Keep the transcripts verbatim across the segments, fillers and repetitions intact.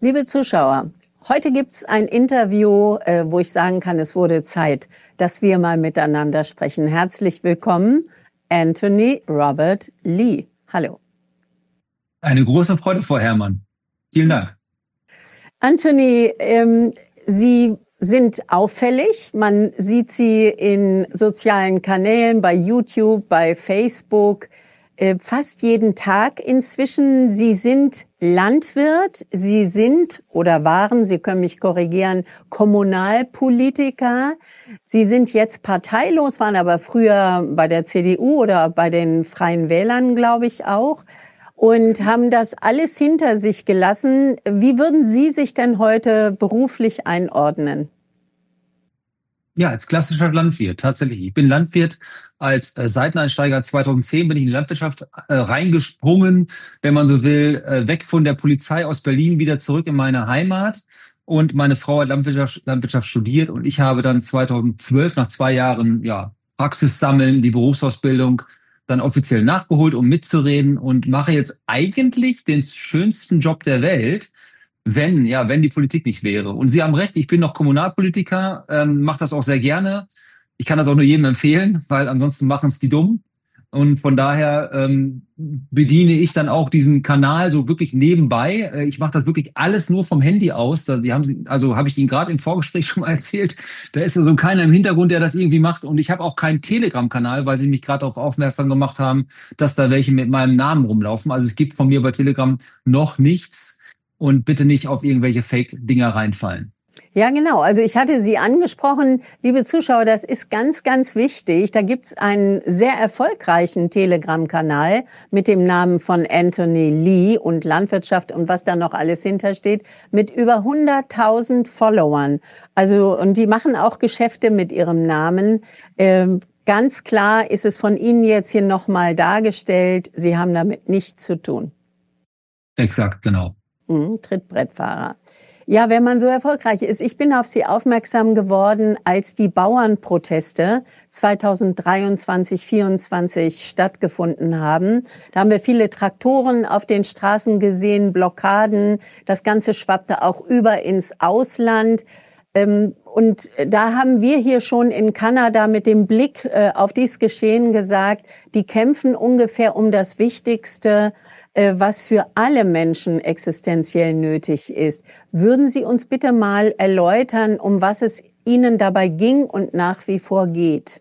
Liebe Zuschauer, heute gibt's ein Interview, äh, wo ich sagen kann, es wurde Zeit, dass wir mal miteinander sprechen. Herzlich willkommen, Anthony Robert Lee. Hallo. Eine große Freude, Frau Herrmann. Vielen Dank. Anthony, ähm, Sie sind auffällig. Man sieht Sie in sozialen Kanälen, bei YouTube, bei Facebook, äh, fast jeden Tag inzwischen. Sie sind Landwirt, Sie sind oder waren, Sie können mich korrigieren, Kommunalpolitiker. Sie sind jetzt parteilos, waren aber früher bei der C D U oder bei den Freien Wählern, glaube ich, auch. Und haben das alles hinter sich gelassen. Wie würden Sie sich denn heute beruflich einordnen? Ja, als klassischer Landwirt, tatsächlich. Ich bin Landwirt. Als äh, Seiteneinsteiger zweitausendzehn bin ich in die Landwirtschaft äh, reingesprungen, wenn man so will, äh, weg von der Polizei aus Berlin, wieder zurück in meine Heimat. Und meine Frau hat Landwirtschaft, Landwirtschaft studiert und ich habe dann zweitausendzwölf nach zwei Jahren ja Praxis sammeln, die Berufsausbildung dann offiziell nachgeholt, um mitzureden und mache jetzt eigentlich den schönsten Job der Welt, wenn, ja, wenn die Politik nicht wäre. Und Sie haben recht, ich bin noch Kommunalpolitiker, ähm, mache das auch sehr gerne. Ich kann das auch nur jedem empfehlen, weil ansonsten machen es die dumm. Und von daher ähm, bediene ich dann auch diesen Kanal so wirklich nebenbei. Äh, ich mache das wirklich alles nur vom Handy aus. Da, die haben sie, also habe ich Ihnen gerade im Vorgespräch schon mal erzählt. Da ist so keiner im Hintergrund, der das irgendwie macht. Und ich habe auch keinen Telegram-Kanal, weil Sie mich gerade darauf aufmerksam gemacht haben, dass da welche mit meinem Namen rumlaufen. Also es gibt von mir bei Telegram noch nichts. Und bitte nicht auf irgendwelche Fake-Dinger reinfallen. Ja, genau. Also ich hatte Sie angesprochen, liebe Zuschauer, das ist ganz, ganz wichtig. Da gibt's einen sehr erfolgreichen Telegram-Kanal mit dem Namen von Anthony Lee und Landwirtschaft und was da noch alles hintersteht, mit über hunderttausend Followern. Also, und die machen auch Geschäfte mit ihrem Namen. Ähm, ganz klar ist es von Ihnen jetzt hier nochmal dargestellt, Sie haben damit nichts zu tun. Exakt, genau. Mhm, Trittbrettfahrer. Ja, wenn man so erfolgreich ist. Ich bin auf Sie aufmerksam geworden, als die Bauernproteste zweitausenddreiundzwanzig, vierundzwanzig stattgefunden haben. Da haben wir viele Traktoren auf den Straßen gesehen, Blockaden. Das Ganze schwappte auch über ins Ausland. Und da haben wir hier schon in Kanada mit dem Blick auf dieses Geschehen gesagt, die kämpfen ungefähr um das Wichtigste, was für alle Menschen existenziell nötig ist. Würden Sie uns bitte mal erläutern, um was es Ihnen dabei ging und nach wie vor geht?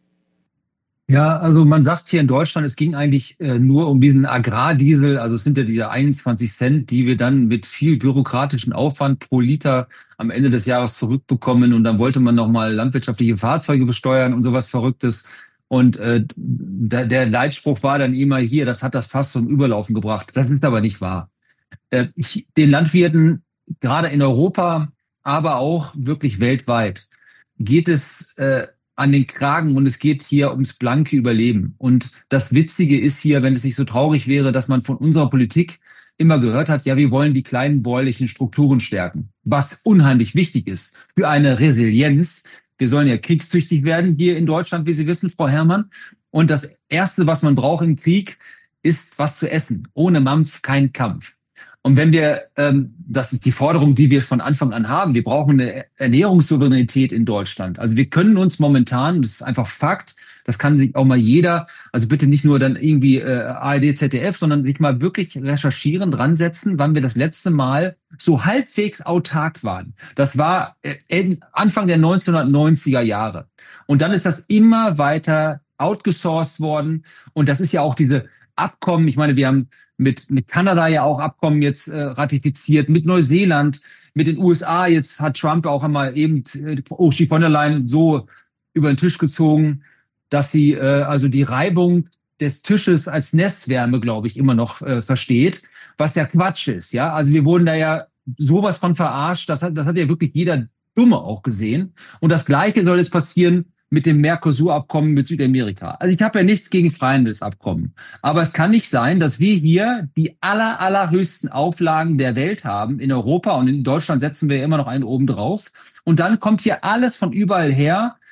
Ja, also man sagt hier in Deutschland, es ging eigentlich äh, nur um diesen Agrardiesel. Also es sind ja diese einundzwanzig Cent, die wir dann mit viel bürokratischen Aufwand pro Liter am Ende des Jahres zurückbekommen. Und dann wollte man nochmal landwirtschaftliche Fahrzeuge besteuern und sowas Verrücktes. Und äh, der, der Leitspruch war dann immer hier, das hat das Fass zum Überlaufen gebracht. Das ist aber nicht wahr. Äh, ich, den Landwirten, gerade in Europa, aber auch wirklich weltweit, geht es äh, an den Kragen und es geht hier ums blanke Überleben. Und das Witzige ist hier, wenn es nicht so traurig wäre, dass man von unserer Politik immer gehört hat, ja, wir wollen die kleinen bäuerlichen Strukturen stärken, was unheimlich wichtig ist für eine Resilienz. Wir sollen ja kriegstüchtig werden hier in Deutschland, wie Sie wissen, Frau Herrmann. Und das Erste, was man braucht im Krieg, ist was zu essen. Ohne Mampf kein Kampf. Und wenn wir, ähm, das ist die Forderung, die wir von Anfang an haben, wir brauchen eine Ernährungssouveränität in Deutschland. Also wir können uns momentan, das ist einfach Fakt, das kann sich auch mal jeder, also bitte nicht nur dann irgendwie äh, A R D, Z D F, sondern sich mal wirklich recherchieren, dran setzen, wann wir das letzte Mal so halbwegs autark waren. Das war äh, Anfang der neunzehnhundertneunziger Jahre. Und dann ist das immer weiter outgesourced worden. Und das ist ja auch diese Abkommen, ich meine, wir haben mit, mit Kanada ja auch Abkommen jetzt äh, ratifiziert, mit Neuseeland, mit den U S A. Jetzt hat Trump auch einmal eben äh, Ursula von der Leyen so über den Tisch gezogen, dass sie äh, also die Reibung des Tisches als Nestwärme, glaube ich, immer noch äh, versteht, was ja Quatsch ist. Ja, also wir wurden da ja sowas von verarscht. Das hat, das hat ja wirklich jeder Dumme auch gesehen. Und das Gleiche soll jetzt passieren mit dem Mercosur-Abkommen mit Südamerika. Also ich habe ja nichts gegen Freihandelsabkommen. Aber es kann nicht sein, dass wir hier die aller, allerhöchsten Auflagen der Welt haben. In Europa und in Deutschland setzen wir ja immer noch einen oben drauf. Und dann kommt hier alles von überall her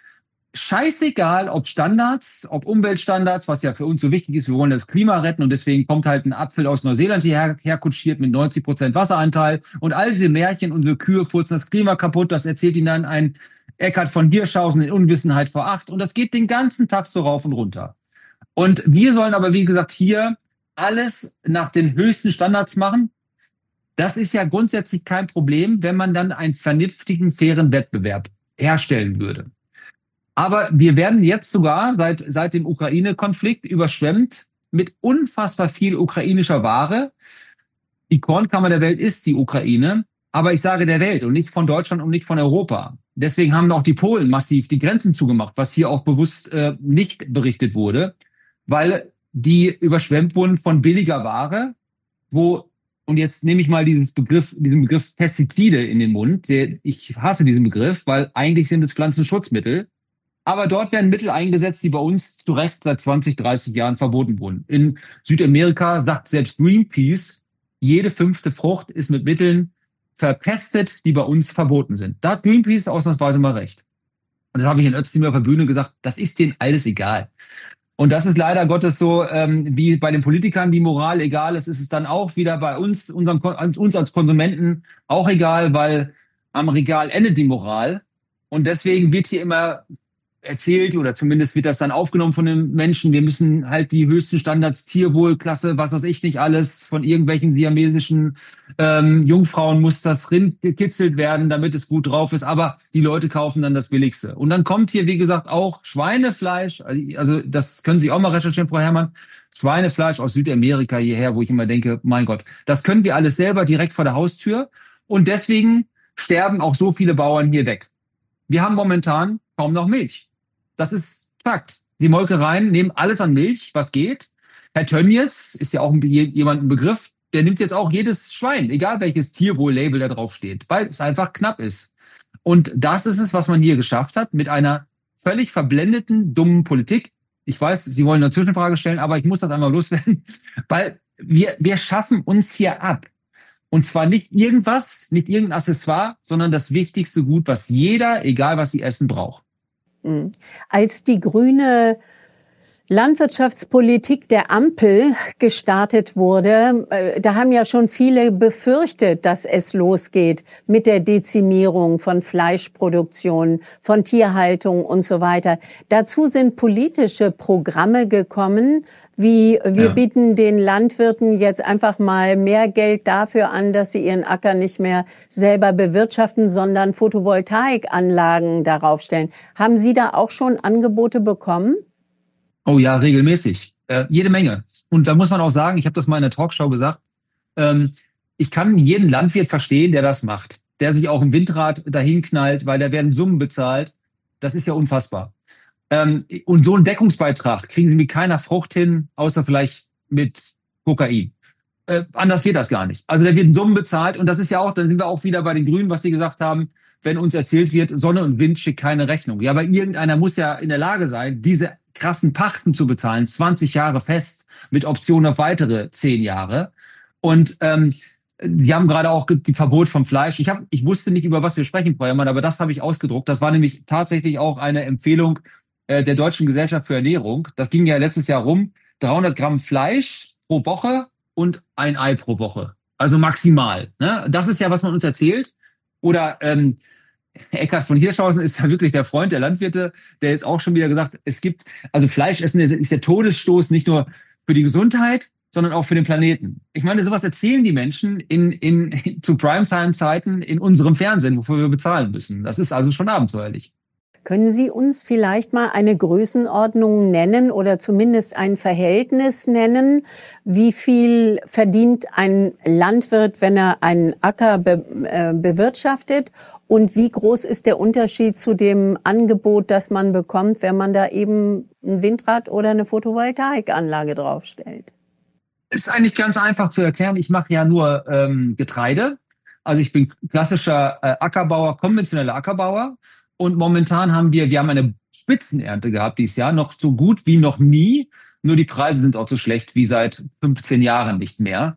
scheißegal, ob Standards, ob Umweltstandards, was ja für uns so wichtig ist, wir wollen das Klima retten und deswegen kommt halt ein Apfel aus Neuseeland hierher herkutschiert mit neunzig Prozent Wasseranteil und all diese Märchen, unsere Kühe furzen das Klima kaputt, das erzählt ihnen dann ein Eckhard von Hirschhausen in Unwissenheit vor acht und das geht den ganzen Tag so rauf und runter. Und wir sollen aber, wie gesagt, hier alles nach den höchsten Standards machen. Das ist ja grundsätzlich kein Problem, wenn man dann einen vernünftigen, fairen Wettbewerb herstellen würde. Aber wir werden jetzt sogar seit, seit dem Ukraine-Konflikt überschwemmt mit unfassbar viel ukrainischer Ware. Die Kornkammer der Welt ist die Ukraine, aber ich sage der Welt und nicht von Deutschland und nicht von Europa. Deswegen haben auch die Polen massiv die Grenzen zugemacht, was hier auch bewusst äh, nicht berichtet wurde, weil die überschwemmt wurden von billiger Ware, wo, und jetzt nehme ich mal dieses Begriff, diesen Begriff Pestizide in den Mund. Ich hasse diesen Begriff, weil eigentlich sind es Pflanzenschutzmittel. Aber dort werden Mittel eingesetzt, die bei uns zu Recht seit zwanzig, dreißig Jahren verboten wurden. In Südamerika sagt selbst Greenpeace, jede fünfte Frucht ist mit Mitteln verpestet, die bei uns verboten sind. Da hat Greenpeace ausnahmsweise mal recht. Und dann habe ich in Özdemir auf der Bühne gesagt, das ist denen alles egal. Und das ist leider Gottes so, ähm, wie bei den Politikern die Moral egal ist, ist es dann auch wieder bei uns, unserem, uns als Konsumenten auch egal, weil am Regal endet die Moral. Und deswegen wird hier immer erzählt oder zumindest wird das dann aufgenommen von den Menschen. Wir müssen halt die höchsten Standards, Tierwohlklasse, was weiß ich nicht alles, von irgendwelchen siamesischen ähm, Jungfrauen muss das Rind gekitzelt werden, damit es gut drauf ist. Aber die Leute kaufen dann das Billigste. Und dann kommt hier, wie gesagt, auch Schweinefleisch. Also das können Sie auch mal recherchieren, Frau Herrmann. Schweinefleisch aus Südamerika hierher, wo ich immer denke, mein Gott, das können wir alles selber direkt vor der Haustür. Und deswegen sterben auch so viele Bauern hier weg. Wir haben momentan kaum noch Milch. Das ist Fakt. Die Molkereien nehmen alles an Milch, was geht. Herr Tönnies ist ja auch jemand ein Begriff, der nimmt jetzt auch jedes Schwein, egal welches Tierwohl-Label da drauf steht, weil es einfach knapp ist. Und das ist es, was man hier geschafft hat, mit einer völlig verblendeten, dummen Politik. Ich weiß, Sie wollen eine Zwischenfrage stellen, aber ich muss das einmal loswerden, weil wir, wir schaffen uns hier ab. Und zwar nicht irgendwas, nicht irgendein Accessoire, sondern das wichtigste Gut, was jeder, egal was sie essen, braucht. Als die grüne Landwirtschaftspolitik der Ampel gestartet wurde, da haben ja schon viele befürchtet, dass es losgeht mit der Dezimierung von Fleischproduktion, von Tierhaltung und so weiter. Dazu sind politische Programme gekommen, wie wir ja. bieten den Landwirten jetzt einfach mal mehr Geld dafür an, dass sie ihren Acker nicht mehr selber bewirtschaften, sondern Photovoltaikanlagen darauf stellen. Haben Sie da auch schon Angebote bekommen? Oh ja, regelmäßig. Äh, jede Menge. Und da muss man auch sagen, ich habe das mal in der Talkshow gesagt, ähm, ich kann jeden Landwirt verstehen, der das macht. Der sich auch im Windrad dahin knallt, weil da werden Summen bezahlt. Das ist ja unfassbar. Ähm, und so einen Deckungsbeitrag kriegen Sie mit keiner Frucht hin, außer vielleicht mit Kokain. Äh, anders geht das gar nicht. Also da werden Summen bezahlt und das ist ja auch, dann sind wir auch wieder bei den Grünen, was Sie gesagt haben, wenn uns erzählt wird, Sonne und Wind schickt keine Rechnung. Ja, aber irgendeiner muss ja in der Lage sein, diese krassen Pachten zu bezahlen, zwanzig Jahre fest, mit Option auf weitere zehn Jahre. Und ähm, Sie haben gerade auch die Verbot vom Fleisch. Ich hab, ich wusste nicht, über was wir sprechen, Frau Herrmann, aber das habe ich ausgedruckt. Das war nämlich tatsächlich auch eine Empfehlung äh, der Deutschen Gesellschaft für Ernährung. Das ging ja letztes Jahr rum. dreihundert Gramm Fleisch pro Woche und ein Ei pro Woche. Also maximal. Ne? Das ist ja, was man uns erzählt. Oder ähm, Eckhard von Hirschhausen ist ja wirklich der Freund der Landwirte, der jetzt auch schon wieder gesagt, es gibt, also Fleischessen ist, ist der Todesstoß nicht nur für die Gesundheit, sondern auch für den Planeten. Ich meine, sowas erzählen die Menschen in, in, in zu Primetime-Zeiten in unserem Fernsehen, wofür wir bezahlen müssen. Das ist also schon abenteuerlich. Können Sie uns vielleicht mal eine Größenordnung nennen oder zumindest ein Verhältnis nennen? Wie viel verdient ein Landwirt, wenn er einen Acker be, äh, bewirtschaftet? Und wie groß ist der Unterschied zu dem Angebot, das man bekommt, wenn man da eben ein Windrad oder eine Photovoltaikanlage draufstellt? Ist eigentlich ganz einfach zu erklären. Ich mache ja nur ähm, Getreide. Also ich bin klassischer äh, Ackerbauer, konventioneller Ackerbauer. Und momentan haben wir, wir haben eine Spitzenernte gehabt dieses Jahr, noch so gut wie noch nie. Nur die Preise sind auch so schlecht wie seit fünfzehn Jahren nicht mehr.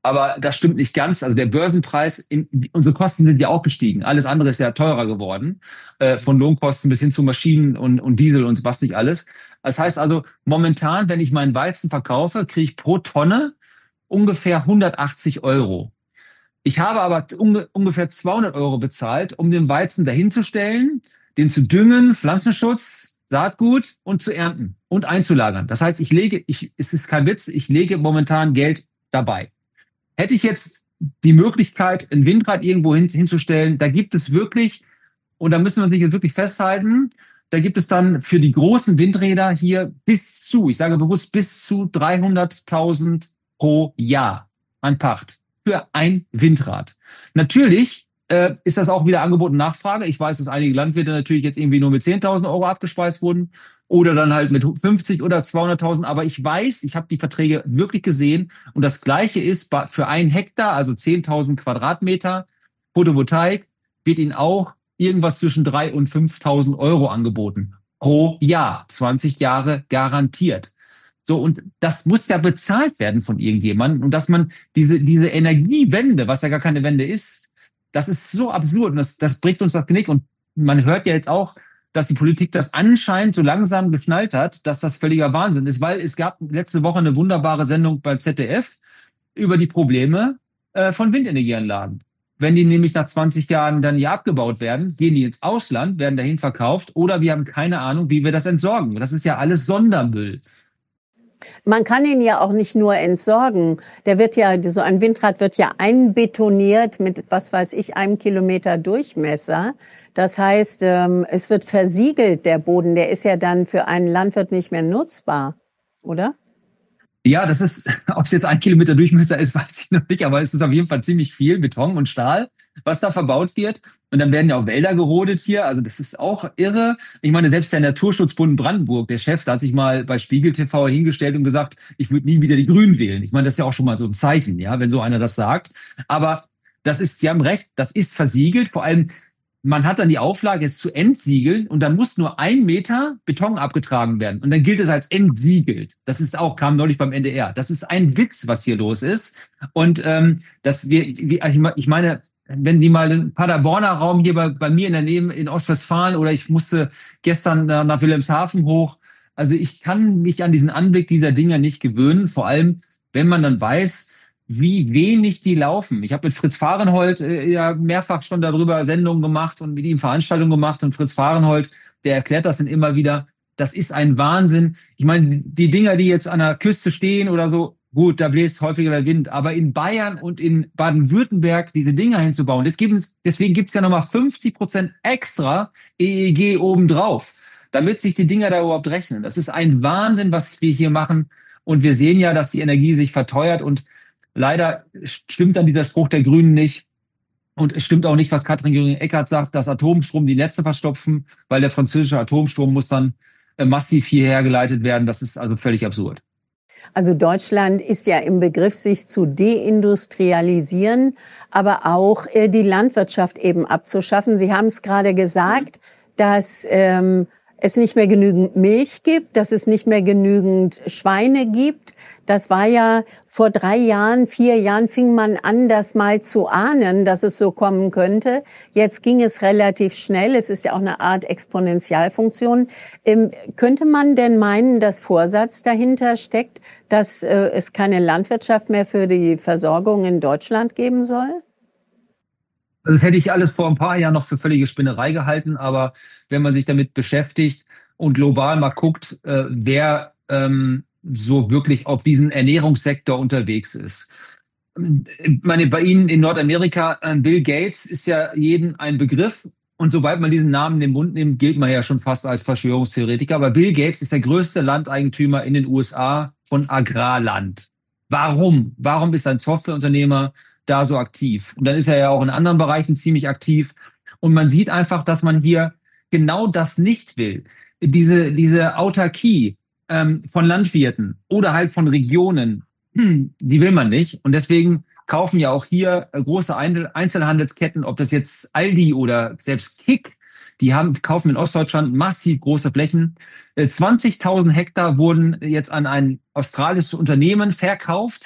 Aber das stimmt nicht ganz. Also der Börsenpreis, in, unsere Kosten sind ja auch gestiegen. Alles andere ist ja teurer geworden, äh, von Lohnkosten bis hin zu Maschinen und, und Diesel und was nicht alles. Das heißt also, momentan, wenn ich meinen Weizen verkaufe, kriege ich pro Tonne ungefähr hundertachtzig Euro. Ich habe aber unge ungefähr zweihundert Euro bezahlt, um den Weizen dahinzustellen, den zu düngen, Pflanzenschutz, Saatgut und zu ernten und einzulagern. Das heißt, ich lege, ich, es ist kein Witz, ich lege momentan Geld dabei. Hätte ich jetzt die Möglichkeit, ein Windrad irgendwo hin, hinzustellen, da gibt es wirklich, und da müssen wir sich jetzt wirklich festhalten, da gibt es dann für die großen Windräder hier bis zu, ich sage bewusst bis zu dreihunderttausend pro Jahr an Pacht für ein Windrad. Natürlich äh, ist das auch wieder Angebot und Nachfrage. Ich weiß, dass einige Landwirte natürlich jetzt irgendwie nur mit zehntausend Euro abgespeist wurden oder dann halt mit fünfzig oder zweihunderttausend. Aber ich weiß, ich habe die Verträge wirklich gesehen. Und das Gleiche ist für einen Hektar, also zehntausend Quadratmeter Photovoltaik, wird Ihnen auch irgendwas zwischen dreitausend und fünftausend Euro angeboten. Pro Jahr, zwanzig Jahre garantiert. So, und das muss ja bezahlt werden von irgendjemandem. Und dass man diese, diese Energiewende, was ja gar keine Wende ist, das ist so absurd und das, das bricht uns das Genick. Und man hört ja jetzt auch, dass die Politik das anscheinend so langsam geschnallt hat, dass das völliger Wahnsinn ist, weil es gab letzte Woche eine wunderbare Sendung beim Z D F über die Probleme äh, von Windenergieanlagen. Wenn die nämlich nach zwanzig Jahren dann hier abgebaut werden, gehen die ins Ausland, werden dahin verkauft oder wir haben keine Ahnung, wie wir das entsorgen. Das ist ja alles Sondermüll. Man kann ihn ja auch nicht nur entsorgen. Der wird ja, so ein Windrad wird ja einbetoniert mit, was weiß ich, einem Kilometer Durchmesser. Das heißt, es wird versiegelt, der Boden. Der ist ja dann für einen Landwirt nicht mehr nutzbar, oder? Ja, das ist, ob es jetzt ein Kilometer Durchmesser ist, weiß ich noch nicht, aber es ist auf jeden Fall ziemlich viel Beton und Stahl, was da verbaut wird. Und dann werden ja auch Wälder gerodet hier. Also das ist auch irre. Ich meine, selbst der Naturschutzbund Brandenburg, der Chef, da hat sich mal bei Spiegel T V hingestellt und gesagt, ich würde nie wieder die Grünen wählen. Ich meine, das ist ja auch schon mal so ein Zeichen, ja, wenn so einer das sagt. Aber das ist, Sie haben recht, das ist versiegelt. Vor allem, man hat dann die Auflage, es zu entsiegeln und dann muss nur ein Meter Beton abgetragen werden. Und dann gilt es als entsiegelt. Das ist auch, kam neulich beim N D R. Das ist ein Witz, was hier los ist. Und ähm, dass wir, ich meine, wenn die mal den Paderborner Raum hier bei, bei mir in der Nähe in Ostwestfalen oder ich musste gestern nach Wilhelmshaven hoch. Also ich kann mich an diesen Anblick dieser Dinger nicht gewöhnen. Vor allem, wenn man dann weiß, wie wenig die laufen. Ich habe mit Fritz Fahrenhold äh, ja mehrfach schon darüber Sendungen gemacht und mit ihm Veranstaltungen gemacht. Und Fritz Fahrenhold, der erklärt das dann immer wieder. Das ist ein Wahnsinn. Ich meine, die Dinger, die jetzt an der Küste stehen oder so, gut, da bläst häufiger der Wind. Aber in Bayern und in Baden-Württemberg diese Dinger hinzubauen, das gibt, deswegen gibt's ja nochmal fünfzig Prozent extra E E G obendrauf, damit sich die Dinger da überhaupt rechnen. Das ist ein Wahnsinn, was wir hier machen. Und wir sehen ja, dass die Energie sich verteuert und leider stimmt dann dieser Spruch der Grünen nicht. Und es stimmt auch nicht, was Katrin Göring-Eckardt sagt, dass Atomstrom die Netze verstopfen, weil der französische Atomstrom muss dann massiv hierher geleitet werden. Das ist also völlig absurd. Also Deutschland ist ja im Begriff, sich zu deindustrialisieren, aber auch äh, die Landwirtschaft eben abzuschaffen. Sie haben es gerade gesagt, dass ähm, es nicht mehr genügend Milch gibt, dass es nicht mehr genügend Schweine gibt. Das war ja vor drei Jahren, vier Jahren fing man an, das mal zu ahnen, dass es so kommen könnte. Jetzt ging es relativ schnell. Es ist ja auch eine Art Exponentialfunktion. Ähm, könnte man denn meinen, dass Vorsatz dahinter steckt, dass äh, es keine Landwirtschaft mehr für die Versorgung in Deutschland geben soll? Das hätte ich alles vor ein paar Jahren noch für völlige Spinnerei gehalten, aber wenn man sich damit beschäftigt und global mal guckt, äh, wer ähm, so wirklich auf diesen Ernährungssektor unterwegs ist. Ich meine, bei Ihnen in Nordamerika, äh, Bill Gates ist ja jedem ein Begriff und sobald man diesen Namen in den Mund nimmt, gilt man ja schon fast als Verschwörungstheoretiker. Aber Bill Gates ist der größte Landeigentümer in den U S A von Agrarland. Warum? Warum ist ein Softwareunternehmer da so aktiv? Und dann ist er ja auch in anderen Bereichen ziemlich aktiv. Und man sieht einfach, dass man hier genau das nicht will. Diese, diese Autarkie ähm, von Landwirten oder halt von Regionen, hm, die will man nicht. Und deswegen kaufen ja auch hier äh, große Einzelhandelsketten, ob das jetzt Aldi oder selbst Kick, die haben, kaufen in Ostdeutschland massiv große Flächen. Äh, zwanzigtausend Hektar wurden jetzt an ein australisches Unternehmen verkauft.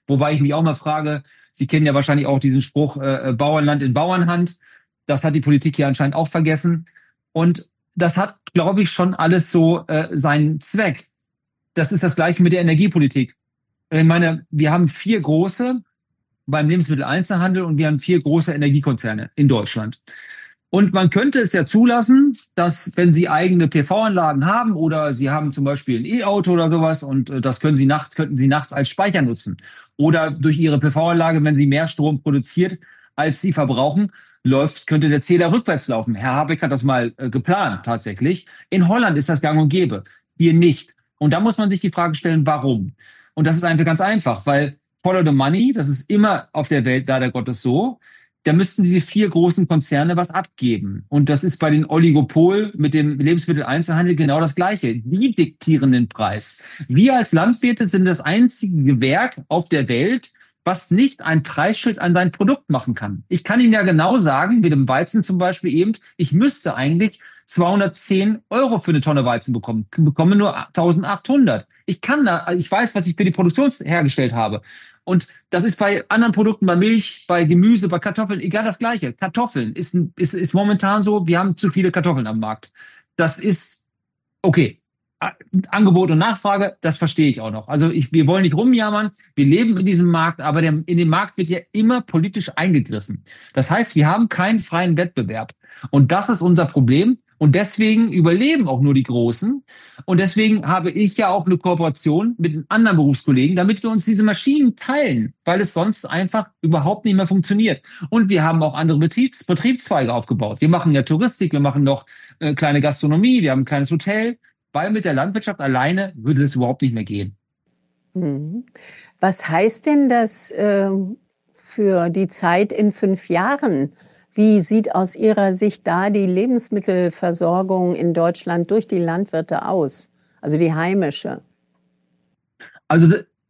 Wobei ich mich auch mal frage, Sie kennen ja wahrscheinlich auch diesen Spruch, äh, Bauernland in Bauernhand. Das hat die Politik hier anscheinend auch vergessen. Und das hat, glaube ich, schon alles so äh, seinen Zweck. Das ist das Gleiche mit der Energiepolitik. Ich meine, wir haben vier große beim Lebensmitteleinzelhandel und wir haben vier große Energiekonzerne in Deutschland. Und man könnte es ja zulassen, dass wenn Sie eigene P V-Anlagen haben oder Sie haben zum Beispiel ein E-Auto oder sowas und das können Sie nachts, könnten Sie nachts als Speicher nutzen. Oder durch Ihre P V-Anlage, wenn Sie mehr Strom produziert, als Sie verbrauchen, läuft, könnte der Zähler rückwärts laufen. Herr Habeck hat das mal äh, geplant, tatsächlich. In Holland ist das gang und gäbe. Hier nicht. Und da muss man sich die Frage stellen, warum? Und das ist einfach ganz einfach, weil follow the money, das ist immer auf der Welt leider Gottes so, da müssten diese vier großen Konzerne was abgeben. Und das ist bei den Oligopol mit dem Lebensmitteleinzelhandel genau das Gleiche. Die diktieren den Preis. Wir als Landwirte sind das einzige Gewerk auf der Welt, was nicht ein Preisschild an sein Produkt machen kann. Ich kann Ihnen ja genau sagen, mit dem Weizen zum Beispiel eben, ich müsste eigentlich zweihundertzehn Euro für eine Tonne Weizen bekommen, bekomme nur eintausendachthundert. Ich kann da, ich weiß, was ich für die Produktion hergestellt habe. Und das ist bei anderen Produkten, bei Milch, bei Gemüse, bei Kartoffeln, egal das Gleiche. Kartoffeln ist, ist, ist momentan so, wir haben zu viele Kartoffeln am Markt. Das ist okay. Angebot und Nachfrage, das verstehe ich auch noch. Also ich, wir wollen nicht rumjammern, wir leben in diesem Markt, aber der, in dem Markt wird ja immer politisch eingegriffen. Das heißt, wir haben keinen freien Wettbewerb. Und das ist unser Problem. Und deswegen überleben auch nur die Großen. Und deswegen habe ich ja auch eine Kooperation mit anderen Berufskollegen, damit wir uns diese Maschinen teilen, weil es sonst einfach überhaupt nicht mehr funktioniert. Und wir haben auch andere Betriebs Betriebszweige aufgebaut. Wir machen ja Touristik, wir machen noch äh, kleine Gastronomie, wir haben ein kleines Hotel, weil mit der Landwirtschaft alleine würde das überhaupt nicht mehr gehen. Was heißt denn das äh, für die Zeit in fünf Jahren? Wie sieht aus Ihrer Sicht da die Lebensmittelversorgung in Deutschland durch die Landwirte aus? Also die heimische? Also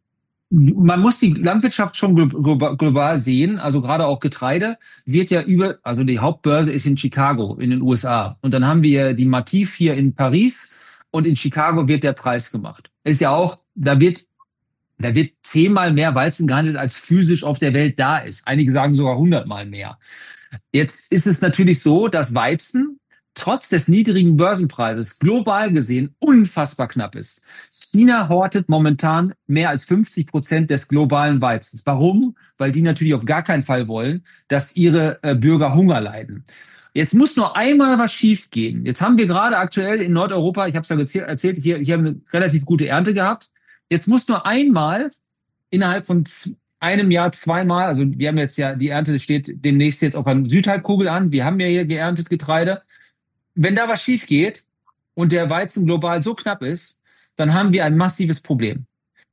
man muss die Landwirtschaft schon global sehen. Also gerade auch Getreide wird ja über, also die Hauptbörse ist in Chicago in den U S A. Und dann haben wir die Matif hier in Paris. Und in Chicago wird der Preis gemacht. Ist ja auch, da wird, da wird zehnmal mehr Weizen gehandelt, als physisch auf der Welt da ist. Einige sagen sogar hundertmal mehr. Jetzt ist es natürlich so, dass Weizen trotz des niedrigen Börsenpreises global gesehen unfassbar knapp ist. China hortet momentan mehr als fünfzig Prozent des globalen Weizens. Warum? Weil die natürlich auf gar keinen Fall wollen, dass ihre äh, Bürger Hunger leiden. Jetzt muss nur einmal was schiefgehen. Jetzt haben wir gerade aktuell in Nordeuropa, ich habe es ja erzählt, hier, hier haben wir eine relativ gute Ernte gehabt. Jetzt muss nur einmal innerhalb von einem Jahr zweimal, also wir haben jetzt ja, die Ernte steht demnächst jetzt auf der Südhalbkugel an. Wir haben ja hier geerntet Getreide. Wenn da was schief geht und der Weizen global so knapp ist, dann haben wir ein massives Problem.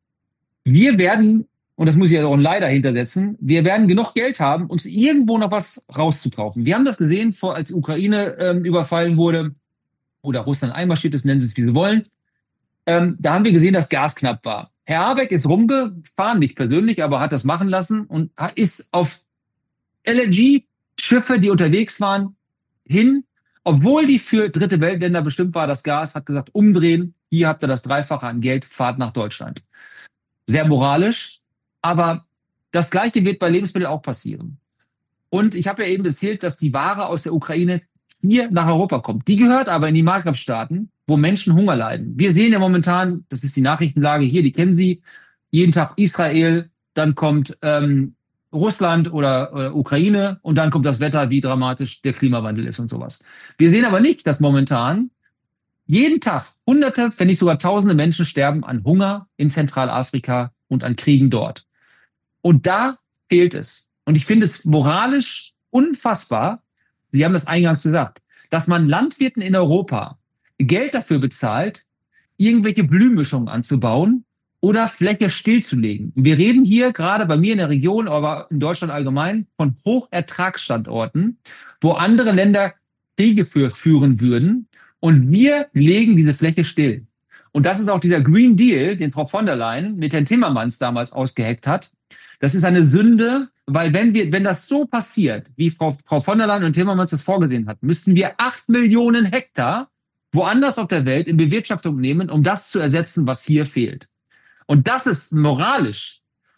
Wir werden, und das muss ich ja auch leider hintersetzen, wir werden genug Geld haben, uns irgendwo noch was rauszukaufen. Wir haben das gesehen, vor als Ukraine ähm, überfallen wurde oder Russland einmarschiert ist, nennen Sie es, wie Sie wollen. Ähm, da haben wir gesehen, dass Gas knapp war. Herr Habeck ist rumgefahren, nicht persönlich, aber hat das machen lassen und ist auf L N G-Schiffe, die unterwegs waren, hin, obwohl die für dritte Weltländer bestimmt war, das Gas, hat gesagt, umdrehen, hier habt ihr das Dreifache an Geld, fahrt nach Deutschland. Sehr moralisch, aber das Gleiche wird bei Lebensmitteln auch passieren. Und ich habe ja eben erzählt, dass die Ware aus der Ukraine hier nach Europa kommt. Die gehört aber in die Maghreb-Staaten, wo Menschen Hunger leiden. Wir sehen ja momentan, das ist die Nachrichtenlage hier, die kennen Sie, jeden Tag Israel, dann kommt ähm, Russland oder äh, Ukraine und dann kommt das Wetter, wie dramatisch der Klimawandel ist und sowas. Wir sehen aber nicht, dass momentan jeden Tag Hunderte, wenn nicht sogar Tausende Menschen sterben an Hunger in Zentralafrika und an Kriegen dort. Und da fehlt es. Und ich finde es moralisch unfassbar, Sie haben das eingangs gesagt, dass man Landwirten in Europa Geld dafür bezahlt, irgendwelche Blühmischungen anzubauen oder Fläche stillzulegen. Wir reden hier gerade bei mir in der Region, aber in Deutschland allgemein, von Hochertragsstandorten, wo andere Länder Kriege für führen würden. Und wir legen diese Fläche still. Und das ist auch dieser Green Deal, den Frau von der Leyen mit Herrn Timmermans damals ausgeheckt hat. Das ist eine Sünde, weil wenn wir, wenn das so passiert, wie Frau, Frau von der Leyen und Timmermans das vorgesehen hat, müssten wir acht Millionen Hektar woanders auf der Welt in Bewirtschaftung nehmen, um das zu ersetzen, was hier fehlt. Und das ist moralisch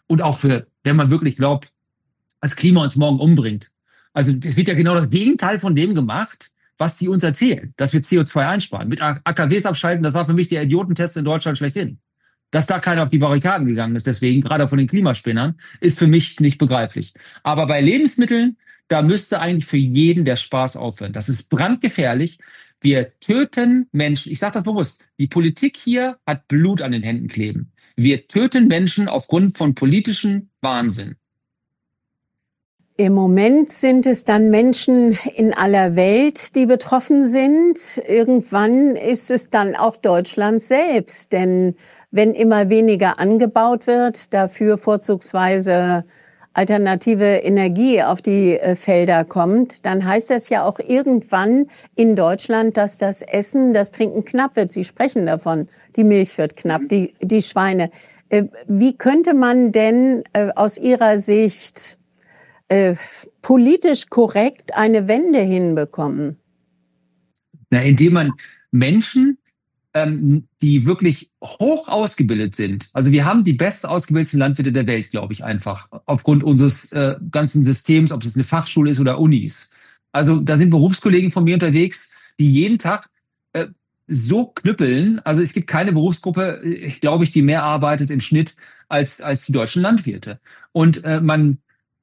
und auch für, wenn man wirklich glaubt, das Klima uns morgen umbringt. Also es wird ja genau das Gegenteil von dem gemacht, was die uns erzählen, dass wir C O zwei einsparen. Mit A K Ws abschalten, das war für mich der Idiotentest in Deutschland schlechthin. Dass da keiner auf die Barrikaden gegangen ist, deswegen, gerade von den Klimaspinnern, ist für mich nicht begreiflich. Aber bei Lebensmitteln, da müsste eigentlich für jeden der Spaß aufhören. Das ist brandgefährlich. Wir töten Menschen. Ich sage das bewusst. Die Politik hier hat Blut an den Händen kleben. Wir töten Menschen aufgrund von politischem Wahnsinn. Im Moment sind es dann Menschen in aller Welt, die betroffen sind. Irgendwann ist es dann auch Deutschland selbst. Denn wenn immer weniger angebaut wird, dafür vorzugsweise alternative Energie auf die Felder kommt, dann heißt das ja auch irgendwann in Deutschland, dass das Essen, das Trinken knapp wird. Sie sprechen davon, die Milch wird knapp, die, die Schweine. Wie könnte man denn aus Ihrer Sicht Äh, politisch korrekt eine Wende hinbekommen? Na, indem man Menschen, ähm, die wirklich hoch ausgebildet sind, also wir haben die best ausgebildeten Landwirte der Welt, glaube ich, einfach, aufgrund unseres äh, ganzen Systems, ob es eine Fachschule ist oder Unis. Also da sind Berufskollegen von mir unterwegs, die jeden Tag äh, so knüppeln. Also es gibt keine Berufsgruppe, ich glaube ich, die mehr arbeitet im Schnitt als als die deutschen Landwirte. Und äh, man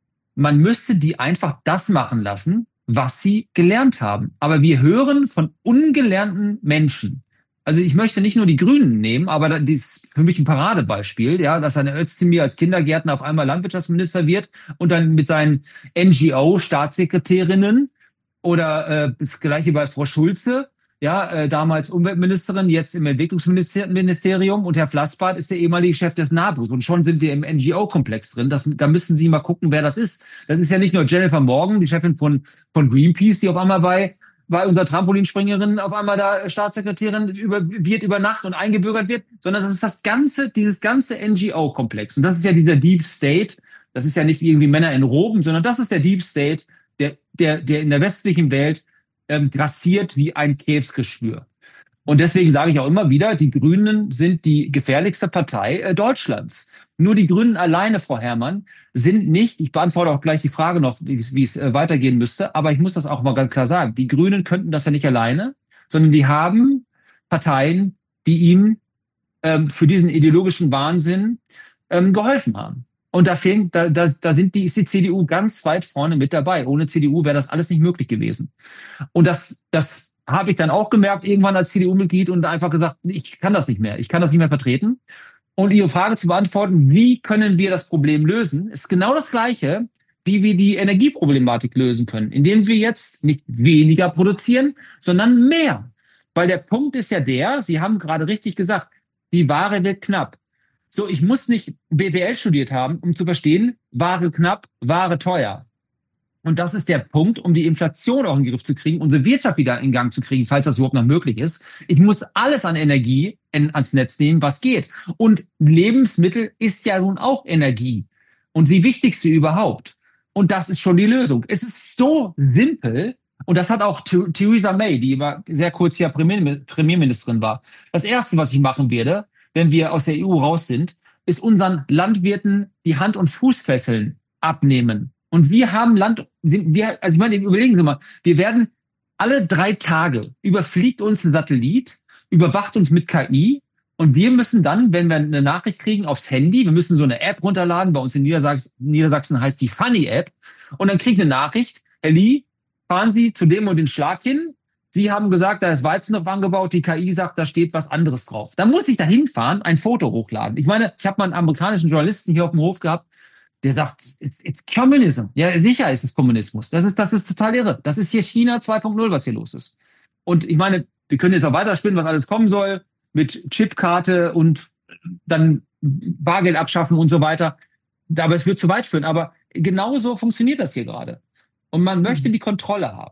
Man müsste die einfach das machen lassen, was sie gelernt haben. Aber wir hören von ungelernten Menschen. Also ich möchte nicht nur die Grünen nehmen, aber das ist für mich ein Paradebeispiel, ja, dass eine Özdemir als Kindergärtner auf einmal Landwirtschaftsminister wird und dann mit seinen N G O-Staatssekretärinnen oder äh, das gleiche bei Frau Schulze, ja, äh, damals Umweltministerin, jetzt im Entwicklungsministerium, und Herr Flassbart ist der ehemalige Chef des NABUs. Und schon sind wir im N G O-Komplex drin. Das, da müssen Sie mal gucken, wer das ist. Das ist ja nicht nur Jennifer Morgan, die Chefin von, von Greenpeace, die auf einmal bei, bei unserer Trampolinspringerin auf einmal da Staatssekretärin über, wird über Nacht und eingebürgert wird, sondern das ist das ganze, dieses ganze N G O-Komplex. Und das ist ja dieser Deep State. Das ist ja nicht irgendwie Männer in Roben, sondern das ist der Deep State, der, der, der in der westlichen Welt ähm, grassiert wie ein Krebsgeschwür. Und deswegen sage ich auch immer wieder, die Grünen sind die gefährlichste Partei äh, Deutschlands. Nur die Grünen alleine, Frau Herrmann, sind nicht, ich beantworte auch gleich die Frage noch, wie es, wie es äh, weitergehen müsste, aber ich muss das auch mal ganz klar sagen. Die Grünen könnten das ja nicht alleine, sondern die haben Parteien, die ihnen ähm, für diesen ideologischen Wahnsinn ähm, geholfen haben. Und da, fehlen, da, da, da sind die, ist die C D U ganz weit vorne mit dabei. Ohne C D U wäre das alles nicht möglich gewesen. Und das, das habe ich dann auch gemerkt, irgendwann als C D U-Mitglied, und einfach gesagt, ich kann das nicht mehr. Ich kann das nicht mehr vertreten. Und Ihre Frage zu beantworten, wie können wir das Problem lösen, ist genau das Gleiche, wie wir die Energieproblematik lösen können. Indem wir jetzt nicht weniger produzieren, sondern mehr. Weil der Punkt ist ja der, Sie haben gerade richtig gesagt, die Ware wird knapp. So, ich muss nicht B W L studiert haben, um zu verstehen, Ware knapp, Ware teuer. Und das ist der Punkt, um die Inflation auch in den Griff zu kriegen, unsere Wirtschaft wieder in Gang zu kriegen, falls das überhaupt noch möglich ist. Ich muss alles an Energie in, ans Netz nehmen, was geht. Und Lebensmittel ist ja nun auch Energie. Und die wichtigste überhaupt. Und das ist schon die Lösung. Es ist so simpel. Und das hat auch Theresa May, die war sehr kurz hier Premierministerin war. Das Erste, was ich machen werde, wenn wir aus der E U raus sind, ist unseren Landwirten die Hand- und Fußfesseln abnehmen. Und wir haben Land, wir, also ich meine, überlegen Sie mal, wir werden alle drei Tage überfliegt uns ein Satellit, überwacht uns mit K I, und wir müssen dann, wenn wir eine Nachricht kriegen aufs Handy, wir müssen so eine App runterladen, bei uns in Niedersachsen, Niedersachsen heißt die Funny App, und dann kriege ich eine Nachricht, Herr Lee, fahren Sie zu dem und den Schlag hin, Sie haben gesagt, da ist Weizen drauf angebaut, die K I sagt, da steht was anderes drauf. Dann muss ich da hinfahren, ein Foto hochladen. Ich meine, ich habe mal einen amerikanischen Journalisten hier auf dem Hof gehabt, der sagt, it's, it's communism. Ja, sicher ist es Kommunismus. Das ist, das ist total irre. Das ist hier China zwei Punkt null, was hier los ist. Und ich meine, wir können jetzt auch weiterspinnen, was alles kommen soll, mit Chipkarte und dann Bargeld abschaffen und so weiter. Aber es wird zu weit führen. Aber genauso funktioniert das hier gerade. Und man möchte die Kontrolle haben.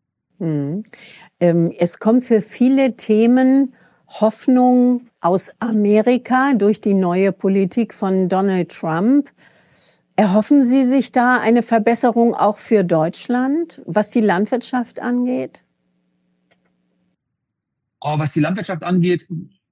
Hm. Ähm, es kommt für viele Themen Hoffnung aus Amerika durch die neue Politik von Donald Trump. Erhoffen Sie sich da eine Verbesserung auch für Deutschland, was die Landwirtschaft angeht? Oh, was die Landwirtschaft angeht,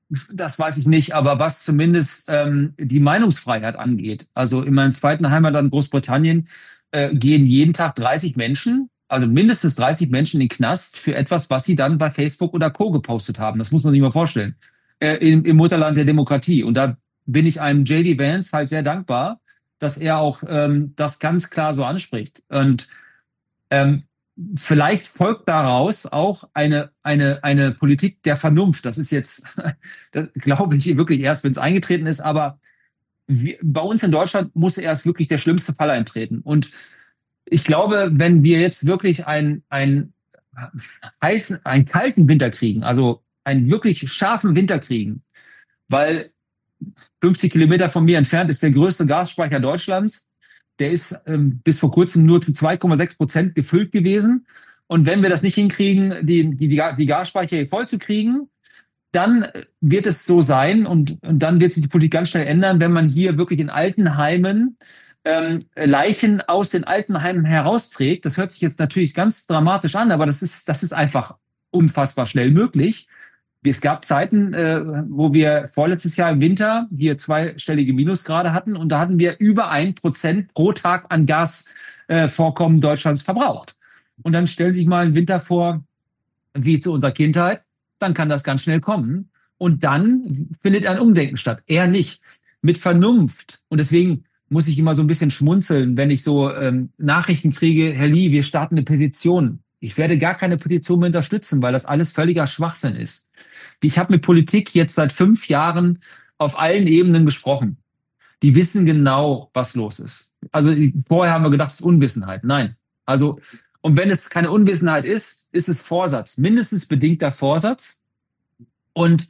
das weiß ich nicht, aber was zumindest ähm, die Meinungsfreiheit angeht, also in meinem zweiten Heimatland Großbritannien äh, gehen jeden Tag dreißig Menschen, also mindestens dreißig Menschen in den Knast für etwas, was sie dann bei Facebook oder Co. gepostet haben. Das muss man sich mal vorstellen. Äh, im, im Mutterland der Demokratie. Und da bin ich einem J D Vance halt sehr dankbar, dass er auch ähm, das ganz klar so anspricht. Und ähm, vielleicht folgt daraus auch eine, eine, eine Politik der Vernunft. Das ist jetzt, das glaube ich wirklich erst, wenn es eingetreten ist. Aber wir, bei uns in Deutschland muss erst wirklich der schlimmste Fall eintreten. Und ich glaube, wenn wir jetzt wirklich einen, einen heißen, einen kalten Winter kriegen, also einen wirklich scharfen Winter kriegen, weil fünfzig Kilometer von mir entfernt ist der größte Gasspeicher Deutschlands. Der ist ähm, bis vor kurzem nur zu zwei Komma sechs Prozent gefüllt gewesen. Und wenn wir das nicht hinkriegen, die, die, die Gasspeicher hier voll zu kriegen, dann wird es so sein und, und dann wird sich die Politik ganz schnell ändern, wenn man hier wirklich in Altenheimen ähm, Leichen aus den Altenheimen herausträgt. Das hört sich jetzt natürlich ganz dramatisch an, aber das ist, das ist einfach unfassbar schnell möglich. Es gab Zeiten, äh, wo wir vorletztes Jahr im Winter hier zweistellige Minusgrade hatten und da hatten wir über ein Prozent pro Tag an Gasvorkommen äh, Deutschlands verbraucht. Und dann stellen Sie sich mal einen Winter vor, wie zu unserer Kindheit, dann kann das ganz schnell kommen. Und dann findet ein Umdenken statt. Eher nicht. Mit Vernunft. Und deswegen muss ich immer so ein bisschen schmunzeln, wenn ich so ähm, Nachrichten kriege, Herr Lee, wir starten eine Petition. Ich werde gar keine Petition mehr unterstützen, weil das alles völliger Schwachsinn ist. Ich habe mit Politik jetzt seit fünf Jahren auf allen Ebenen gesprochen. Die wissen genau, was los ist. Also vorher haben wir gedacht, es ist Unwissenheit. Nein. Also, und wenn es keine Unwissenheit ist, ist es Vorsatz. Mindestens bedingter Vorsatz. Und